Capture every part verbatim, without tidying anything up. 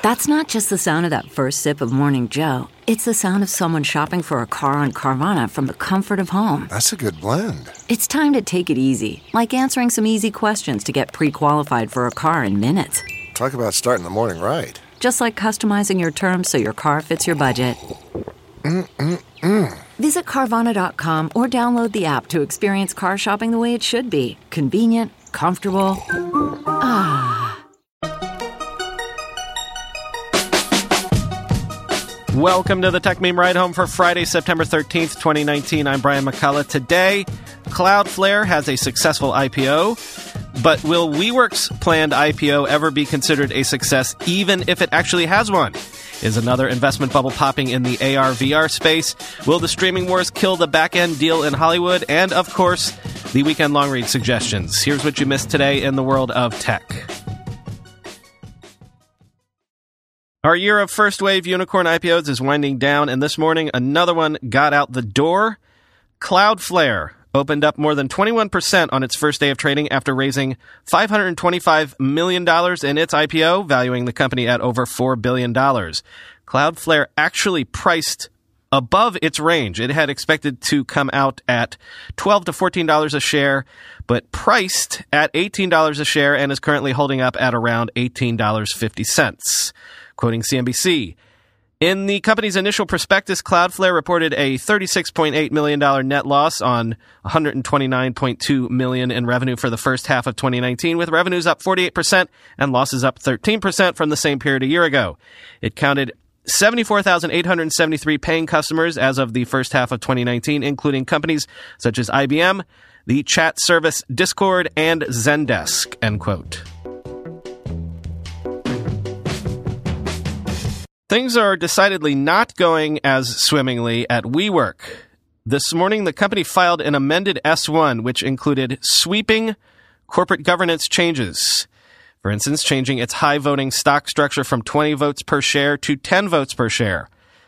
That's not just the sound of that first sip of Morning Joe. It's the sound of someone shopping for a car on Carvana from the comfort of home. That's a good blend. It's time to take it easy, like answering some easy questions to get pre-qualified for a car in minutes. Talk about starting the morning right. Just like customizing your terms so your car fits your budget. Mm-mm-mm. Visit Carvana dot com or download the app to experience car shopping the way it should be. Convenient, comfortable. Ah. Welcome to the Tech Meme Ride Home for Friday, September thirteenth, twenty nineteen. I'm Brian McCullough. Today, Cloudflare has a successful I P O, but will WeWork's planned I P O ever be considered a success, even if it actually has one? Is another investment bubble popping in the A R V R space? Will the streaming wars kill the back-end deal in Hollywood? And, of course, the weekend long read suggestions. Here's what you missed today in the world of tech. Our year of first-wave unicorn I P Os is winding down, and this morning, another one got out the door. Cloudflare opened up more than twenty-one percent on its first day of trading after raising five hundred twenty-five million dollars in its I P O, valuing the company at over four billion dollars. Cloudflare actually priced above its range. It had expected to come out at twelve to fourteen dollars a share, but priced at eighteen dollars a share and is currently holding up at around eighteen dollars and fifty cents. Quoting C N B C, in the company's initial prospectus, Cloudflare reported a thirty-six point eight million dollars net loss on one hundred twenty-nine point two million dollars in revenue for the first half of twenty nineteen, with revenues up forty-eight percent and losses up thirteen percent from the same period a year ago. It counted seventy-four thousand eight hundred seventy-three paying customers as of the first half of twenty nineteen, including companies such as I B M, the chat service Discord, and Zendesk, end quote. Things are decidedly not going as swimmingly at WeWork. This morning, the company filed an amended S one, which included sweeping corporate governance changes. For instance, changing its high-voting stock structure from twenty votes per share to ten votes per share,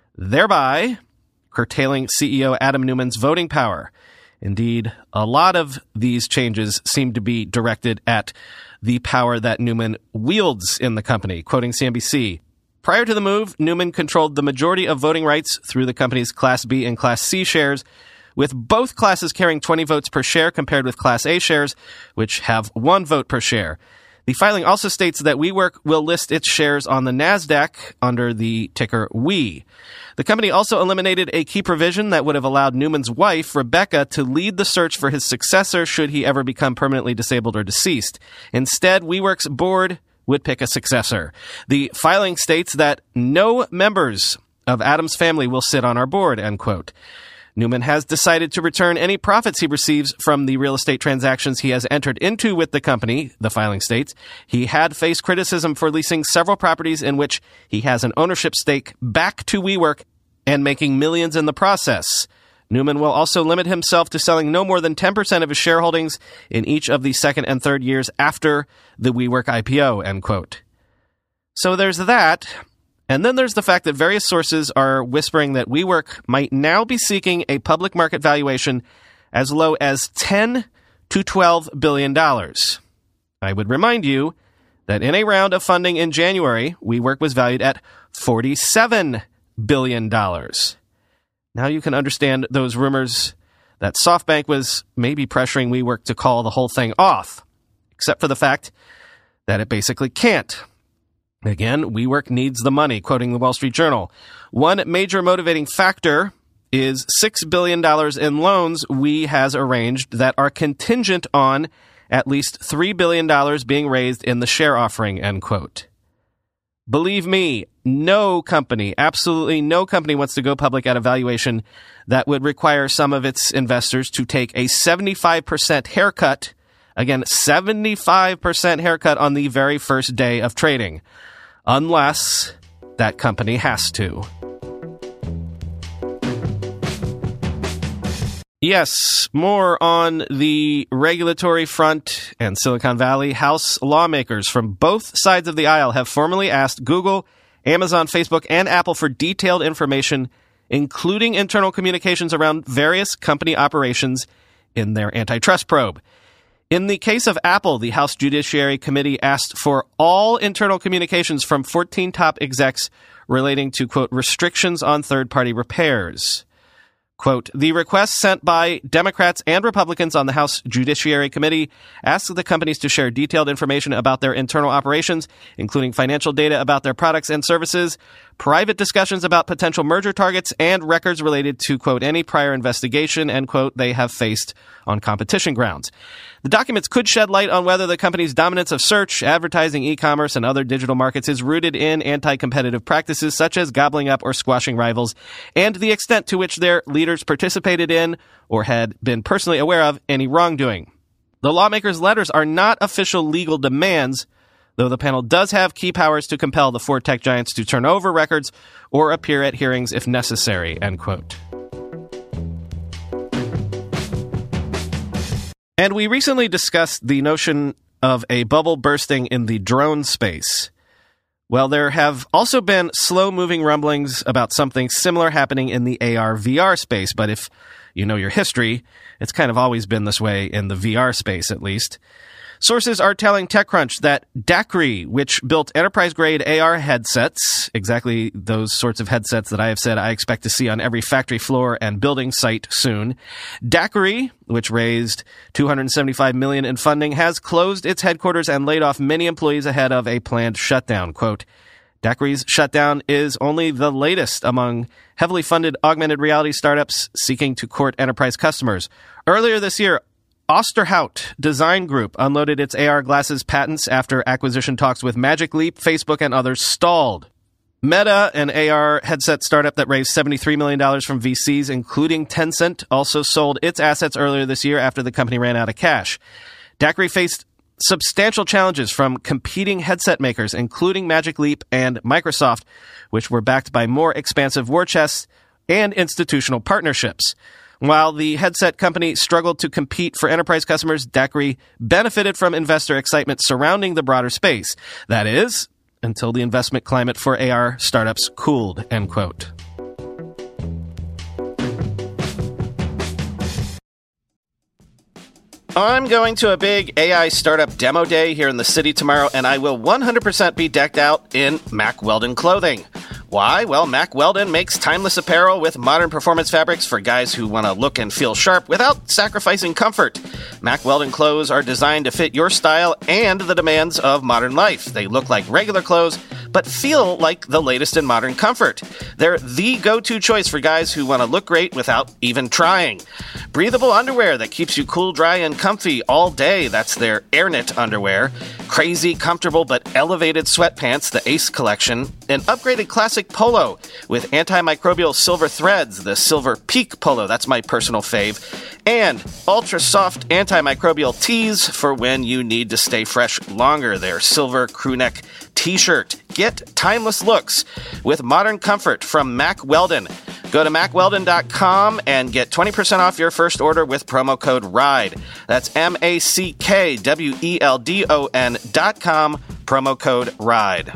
thereby curtailing C E O Adam Neumann's voting power. Indeed, a lot of these changes seem to be directed at the power that Neumann wields in the company. Quoting C N B C, prior to the move, Neumann controlled the majority of voting rights through the company's Class B and Class C shares, with both classes carrying twenty votes per share compared with Class A shares, which have one vote per share. The filing also states that WeWork will list its shares on the NASDAQ under the ticker W E. The company also eliminated a key provision that would have allowed Neumann's wife, Rebecca, to lead the search for his successor should he ever become permanently disabled or deceased. Instead, WeWork's board would pick a successor. The filing states that no members of Adam's family will sit on our board, end quote. Neumann has decided to return any profits he receives from the real estate transactions he has entered into with the company, the filing states. He had faced criticism for leasing several properties in which he has an ownership stake back to WeWork and making millions in the process. Neumann will also limit himself to selling no more than ten percent of his shareholdings in each of the second and third years after the WeWork I P O, end quote. So there's that. And then there's the fact that various sources are whispering that WeWork might now be seeking a public market valuation as low as ten to twelve billion dollars. I would remind you that in a round of funding in January, WeWork was valued at forty-seven billion dollars. Now you can understand those rumors that SoftBank was maybe pressuring WeWork to call the whole thing off, except for the fact that it basically can't. Again, WeWork needs the money, quoting the Wall Street Journal. One major motivating factor is six billion dollars in loans We has arranged that are contingent on at least three billion dollars being raised in the share offering, end quote. Believe me, no company, absolutely no company wants to go public at a valuation that would require some of its investors to take a seventy-five percent haircut, again, seventy-five percent haircut on the very first day of trading, unless that company has to. Yes, more on the regulatory front and Silicon Valley. House lawmakers from both sides of the aisle have formally asked Google, Amazon, Facebook, and Apple for detailed information, including internal communications around various company operations in their antitrust probe. In the case of Apple, the House Judiciary Committee asked for all internal communications from fourteen top execs relating to, quote, restrictions on third-party repairs. Quote, the request sent by Democrats and Republicans on the House Judiciary Committee asks the companies to share detailed information about their internal operations, including financial data about their products and services, private discussions about potential merger targets, and records related to, quote, any prior investigation, end quote, they have faced on competition grounds. The documents could shed light on whether the company's dominance of search, advertising, e-commerce, and other digital markets is rooted in anti-competitive practices such as gobbling up or squashing rivals, and the extent to which their leaders participated in or had been personally aware of any wrongdoing. The lawmakers' letters are not official legal demands, though the panel does have key powers to compel the four tech giants to turn over records or appear at hearings if necessary, end quote. And we recently discussed the notion of a bubble bursting in the drone space. Well, there have also been slow-moving rumblings about something similar happening in the A R V R space, but if you know your history, it's kind of always been this way in the V R space, at least. Sources are telling TechCrunch that Daqri, which built enterprise-grade A R headsets, exactly those sorts of headsets that I have said I expect to see on every factory floor and building site soon, Daqri, which raised two hundred seventy-five million dollars in funding, has closed its headquarters and laid off many employees ahead of a planned shutdown. Quote, Daqri's shutdown is only the latest among heavily funded augmented reality startups seeking to court enterprise customers. Earlier this year, Osterhout Design Group unloaded its A R glasses patents after acquisition talks with Magic Leap, Facebook, and others stalled. Meta, an A R headset startup that raised seventy-three million dollars from V Cs, including Tencent, also sold its assets earlier this year after the company ran out of cash. Daqri faced substantial challenges from competing headset makers, including Magic Leap and Microsoft, which were backed by more expansive war chests and institutional partnerships. While the headset company struggled to compete for enterprise customers, Daqri benefited from investor excitement surrounding the broader space. That is, until the investment climate for A R startups cooled, end quote. I'm going to a big A I startup demo day here in the city tomorrow, and I will one hundred percent be decked out in Mack Weldon clothing. Why? Well, Mack Weldon makes timeless apparel with modern performance fabrics for guys who want to look and feel sharp without sacrificing comfort. Mack Weldon clothes are designed to fit your style and the demands of modern life. They look like regular clothes, but feel like the latest in modern comfort. They're the go-to choice for guys who want to look great without even trying. Breathable underwear that keeps you cool, dry, and comfy all day. That's their AirKnit underwear. Crazy, comfortable, but elevated sweatpants, the Ace collection. An upgraded classic polo with antimicrobial silver threads, the Silver Peak polo. That's my personal fave. And ultra-soft antimicrobial tees for when you need to stay fresh longer. Their silver crewneck t-shirt. Get timeless looks with modern comfort from Mack Weldon. Go to mack weldon dot com and get twenty percent off your first order with promo code RIDE. That's M A C K W E L D O N dot com, promo code RIDE.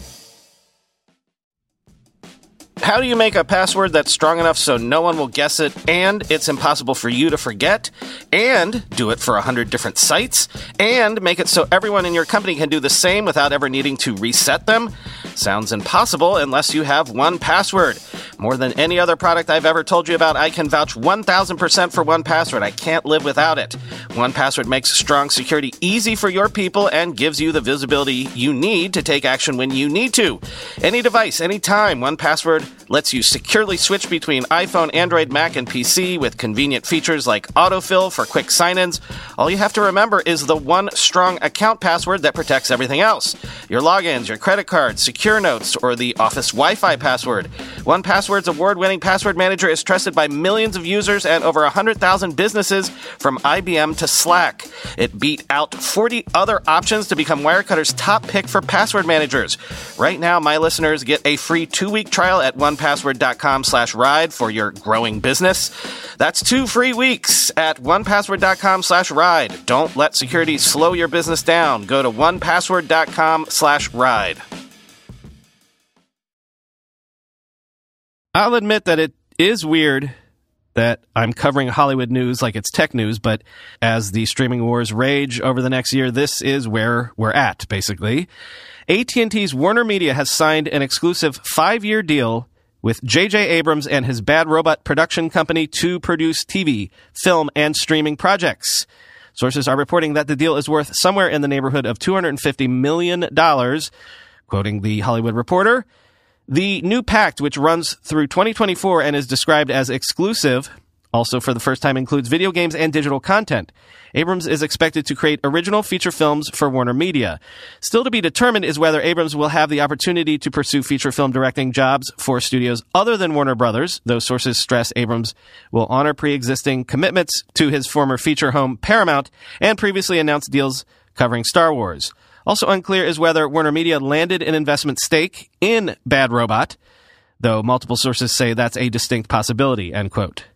How do you make a password that's strong enough so no one will guess it, and it's impossible for you to forget, and do it for one hundred different sites, and make it so everyone in your company can do the same without ever needing to reset them? Sounds impossible unless you have one password. More than any other product I've ever told you about, I can vouch one thousand percent for one password. I can't live without it. one password makes strong security easy for your people and gives you the visibility you need to take action when you need to. Any device, anytime, one password lets you securely switch between iPhone, Android, Mac, and P C with convenient features like autofill for quick sign-ins. All you have to remember is the one strong account password that protects everything else. Your logins, your credit cards, secure notes, or the Office Wi-Fi password. one password's award-winning password manager is trusted by millions of users and over one hundred thousand businesses from I B M to Slack. It beat out forty other options to become Wirecutter's top pick for password managers. Right now, my listeners get a free two-week trial at one password dot com slash ride for your growing business. That's two free weeks at one password dot com slash ride. Don't let security slow your business down. Go to one password dot com slash ride. I'll admit that it is weird that I'm covering Hollywood news like it's tech news, but as the streaming wars rage over the next year, this is where we're at, basically. A T and T's Warner Media has signed an exclusive five-year deal with J J Abrams and his Bad Robot production company to produce T V, film, and streaming projects. Sources are reporting that the deal is worth somewhere in the neighborhood of two hundred fifty million dollars, quoting The Hollywood Reporter. The new pact, which runs through twenty twenty-four and is described as exclusive, also for the first time includes video games and digital content. Abrams is expected to create original feature films for Warner Media. Still to be determined is whether Abrams will have the opportunity to pursue feature film directing jobs for studios other than Warner Brothers, though sources stress Abrams will honor pre-existing commitments to his former feature home Paramount and previously announced deals covering Star Wars. Also unclear is whether Warner Media landed an investment stake in Bad Robot, though multiple sources say that's a distinct possibility, end quote.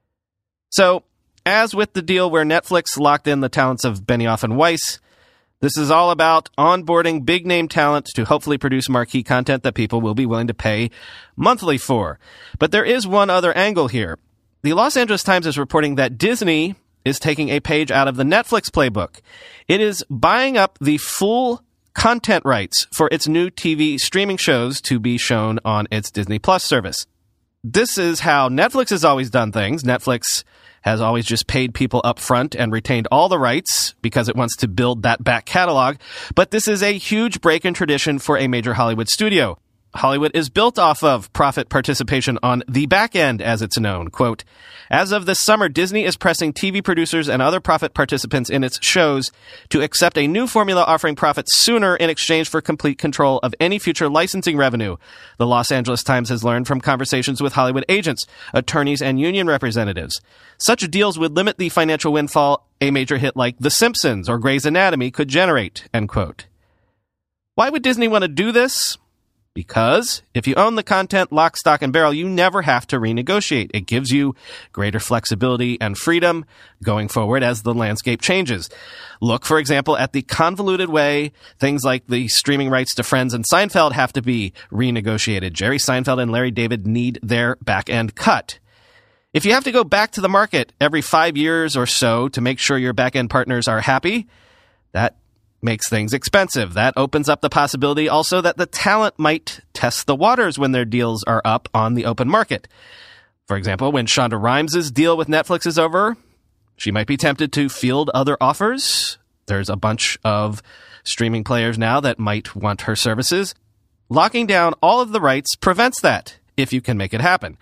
So, as with the deal where Netflix locked in the talents of Benioff and Weiss, this is all about onboarding big-name talent to hopefully produce marquee content that people will be willing to pay monthly for. But there is one other angle here. The Los Angeles Times is reporting that Disney is taking a page out of the Netflix playbook. It is buying up the full content rights for its new T V streaming shows to be shown on its Disney Plus service. This is how Netflix has always done things. Netflix has always just paid people up front and retained all the rights because it wants to build that back catalog. But this is a huge break in tradition for a major Hollywood studio. Hollywood is built off of profit participation on the back end, as it's known. Quote, as of this summer, Disney is pressing T V producers and other profit participants in its shows to accept a new formula offering profits sooner in exchange for complete control of any future licensing revenue. The Los Angeles Times has learned from conversations with Hollywood agents, attorneys, and union representatives. Such deals would limit the financial windfall a major hit like The Simpsons or Grey's Anatomy could generate, end quote. Why would Disney want to do this? Because if you own the content lock, stock, and barrel, you never have to renegotiate. It gives you greater flexibility and freedom going forward as the landscape changes. Look, for example, at the convoluted way things like the streaming rights to Friends and Seinfeld have to be renegotiated. Jerry Seinfeld and Larry David need their back-end cut. If you have to go back to the market every five years or so to make sure your back-end partners are happy, that makes things expensive. That opens up the possibility also that the talent might test the waters when their deals are up on the open market. For example, when Shonda Rhimes' deal with Netflix is over, she might be tempted to field other offers. There's a bunch of streaming players now that might want her services. Locking down all of the rights prevents that, if you can make it happen.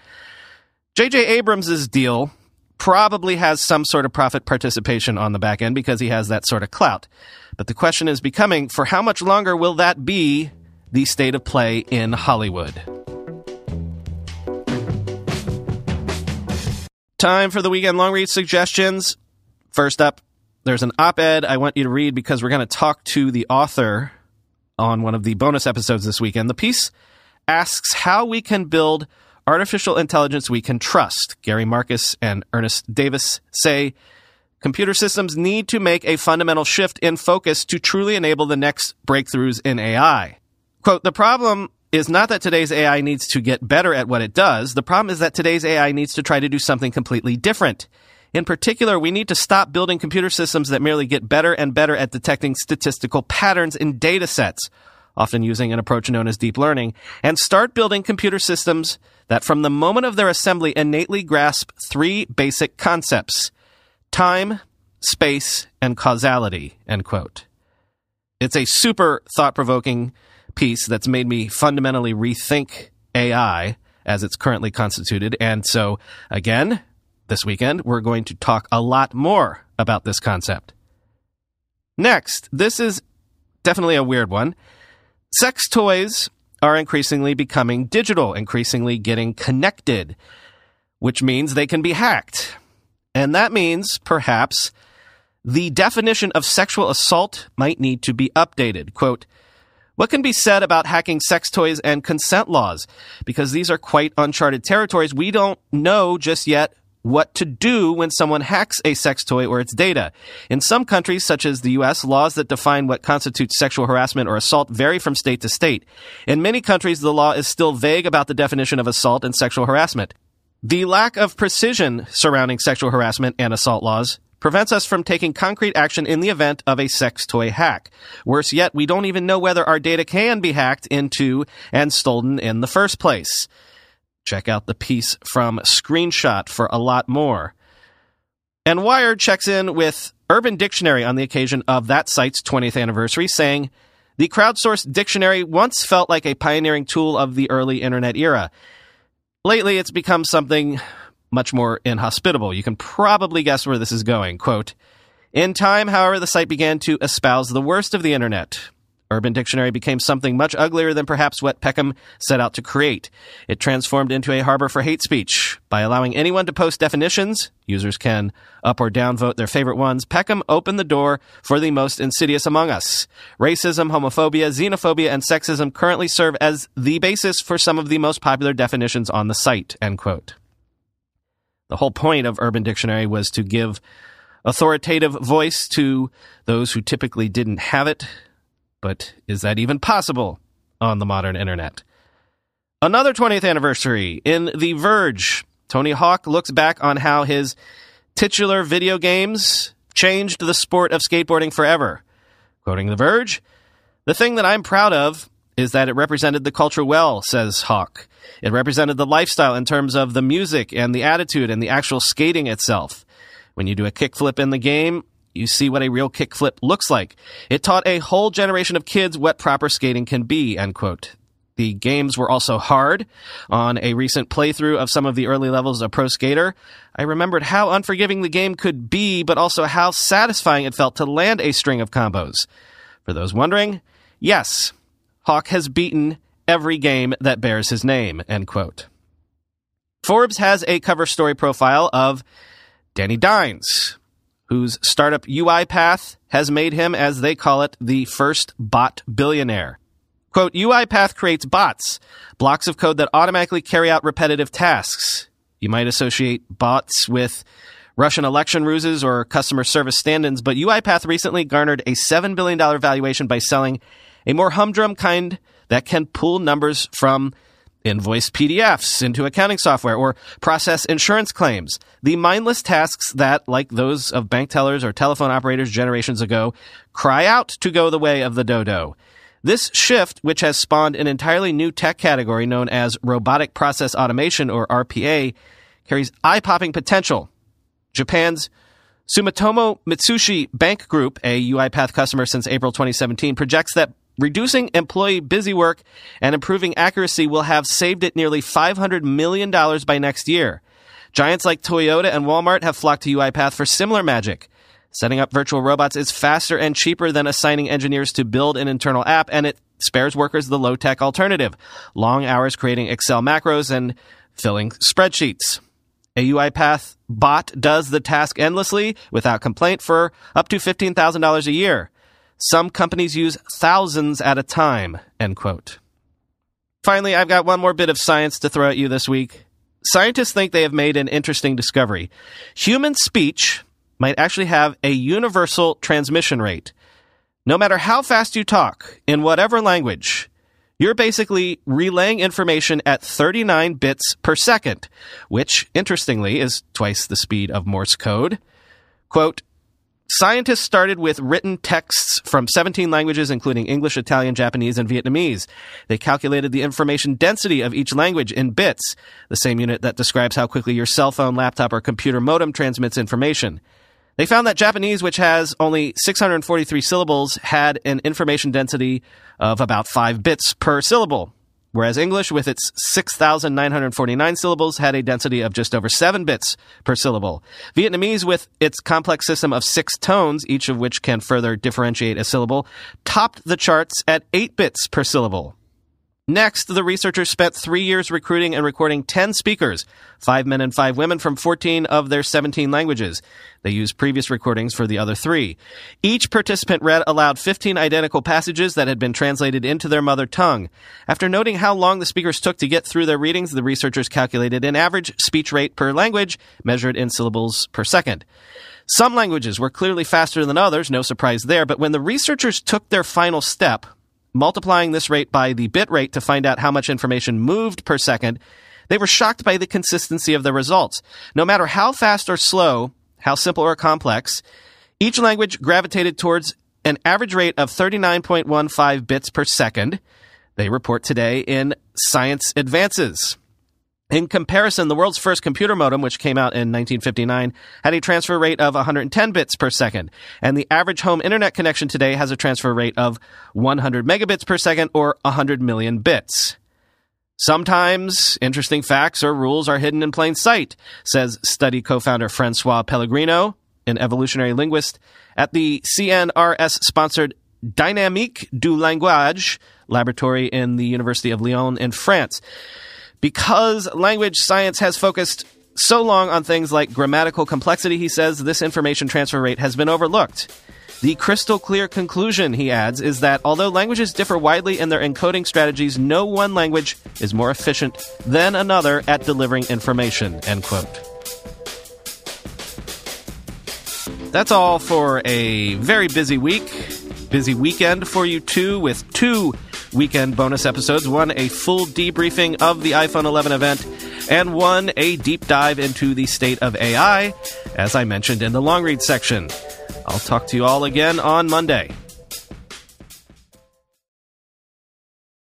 J J Abrams' deal probably has some sort of profit participation on the back end because he has that sort of clout. But the question is becoming, for how much longer will that be the state of play in Hollywood? Time for the weekend long read suggestions. First up, there's an op-ed I want you to read because we're going to talk to the author on one of the bonus episodes this weekend. The piece asks how we can build artificial intelligence we can trust. Gary Marcus and Ernest Davis say computer systems need to make a fundamental shift in focus to truly enable the next breakthroughs in A I. Quote, the problem is not that today's A I needs to get better at what it does. The problem is that today's A I needs to try to do something completely different. In particular, we need to stop building computer systems that merely get better and better at detecting statistical patterns in data sets, often using an approach known as deep learning, and start building computer systems that from the moment of their assembly innately grasp three basic concepts: time, space, and causality, end quote. It's a super thought-provoking piece that's made me fundamentally rethink A I as it's currently constituted. And so, again, this weekend, we're going to talk a lot more about this concept. Next, this is definitely a weird one. Sex toys are increasingly becoming digital, increasingly getting connected, which means they can be hacked. And that means, perhaps, the definition of sexual assault might need to be updated. Quote, what can be said about hacking sex toys and consent laws? Because these are quite uncharted territories. We don't know just yet what to do when someone hacks a sex toy or its data. In some countries, such as the U S, laws that define what constitutes sexual harassment or assault vary from state to state. In many countries, the law is still vague about the definition of assault and sexual harassment. The lack of precision surrounding sexual harassment and assault laws prevents us from taking concrete action in the event of a sex toy hack. Worse yet, we don't even know whether our data can be hacked into and stolen in the first place. Check out the piece from Screenshot for a lot more. And Wired checks in with Urban Dictionary on the occasion of that site's twentieth anniversary, saying, the crowdsourced dictionary once felt like a pioneering tool of the early internet era. Lately, it's become something much more inhospitable. You can probably guess where this is going. Quote, in time, however, the site began to espouse the worst of the internet. Urban Dictionary became something much uglier than perhaps what Peckham set out to create. It transformed into a harbor for hate speech. By allowing anyone to post definitions, users can up or downvote their favorite ones, Peckham opened the door for the most insidious among us. Racism, homophobia, xenophobia, and sexism currently serve as the basis for some of the most popular definitions on the site, end quote. The whole point of Urban Dictionary was to give authoritative voice to those who typically didn't have it. But is that even possible on the modern internet? Another twentieth anniversary. In The Verge, Tony Hawk looks back on how his titular video games changed the sport of skateboarding forever. Quoting The Verge, the thing that I'm proud of is that it represented the culture well, says Hawk. It represented the lifestyle in terms of the music and the attitude and the actual skating itself. When you do a kickflip in the game, you see what a real kickflip looks like. It taught a whole generation of kids what proper skating can be, end quote. The games were also hard. On a recent playthrough of some of the early levels of Pro Skater, I remembered how unforgiving the game could be, but also how satisfying it felt to land a string of combos. For those wondering, yes, Hawk has beaten every game that bears his name, end quote. Forbes has a cover story profile of Danny Dines, whose startup UiPath has made him, as they call it, the first bot billionaire. Quote, UiPath creates bots, blocks of code that automatically carry out repetitive tasks. You might associate bots with Russian election ruses or customer service stand-ins, but UiPath recently garnered a seven billion dollars valuation by selling a more humdrum kind that can pull numbers from invoice P D Fs into accounting software or process insurance claims. The mindless tasks that, like those of bank tellers or telephone operators generations ago, cry out to go the way of the dodo. This shift, which has spawned an entirely new tech category known as robotic process automation, or R P A, carries eye-popping potential. Japan's Sumitomo Mitsubishi Bank Group, a UiPath customer since April twenty seventeen, projects that reducing employee busy work and improving accuracy will have saved it nearly five hundred million dollars by next year. Giants like Toyota and Walmart have flocked to UiPath for similar magic. Setting up virtual robots is faster and cheaper than assigning engineers to build an internal app, and it spares workers the low-tech alternative, long hours creating Excel macros and filling spreadsheets. A UiPath bot does the task endlessly without complaint for up to fifteen thousand dollars a year. Some companies use thousands at a time, end quote. Finally, I've got one more bit of science to throw at you this week. Scientists think they have made an interesting discovery. Human speech might actually have a universal transmission rate. No matter how fast you talk, in whatever language, you're basically relaying information at thirty-nine bits per second, which, interestingly, is twice the speed of Morse code. Quote, scientists started with written texts from seventeen languages, including English, Italian, Japanese, and Vietnamese. They calculated the information density of each language in bits, the same unit that describes how quickly your cell phone, laptop, or computer modem transmits information. They found that Japanese, which has only six hundred forty-three syllables, had an information density of about five bits per syllable, whereas English, with its six thousand nine hundred forty-nine syllables, had a density of just over seven bits per syllable. Vietnamese, with its complex system of six tones, each of which can further differentiate a syllable, topped the charts at eight bits per syllable. Next, the researchers spent three years recruiting and recording ten speakers, five men and five women from fourteen of their seventeen languages. They used previous recordings for the other three. Each participant read aloud fifteen identical passages that had been translated into their mother tongue. After noting how long the speakers took to get through their readings, the researchers calculated an average speech rate per language, measured in syllables per second. Some languages were clearly faster than others, no surprise there, but when the researchers took their final step, multiplying this rate by the bit rate to find out how much information moved per second, They were shocked by the consistency of the results. No matter how fast or slow, how simple or complex, each language gravitated towards an average rate of thirty-nine point one five bits per second, they report today in Science Advances. In comparison, the world's first computer modem, which came out in nineteen fifty-nine, had a transfer rate of one hundred ten bits per second, and the average home internet connection today has a transfer rate of one hundred megabits per second, or one hundred million bits. Sometimes interesting facts or rules are hidden in plain sight, says study co-founder Francois Pellegrino, an evolutionary linguist at the C N R S-sponsored Dynamique du Langage laboratory in the University of Lyon in France. Because language science has focused so long on things like grammatical complexity, he says, this information transfer rate has been overlooked. The crystal clear conclusion, he adds, is that although languages differ widely in their encoding strategies, no one language is more efficient than another at delivering information, end quote. That's all for a very busy week. Busy weekend for you too, with two weekend bonus episodes. One, a full debriefing of the iPhone eleven event, and one, a deep dive into the state of A I, as I mentioned in the long read section. I'll talk to you all again on Monday.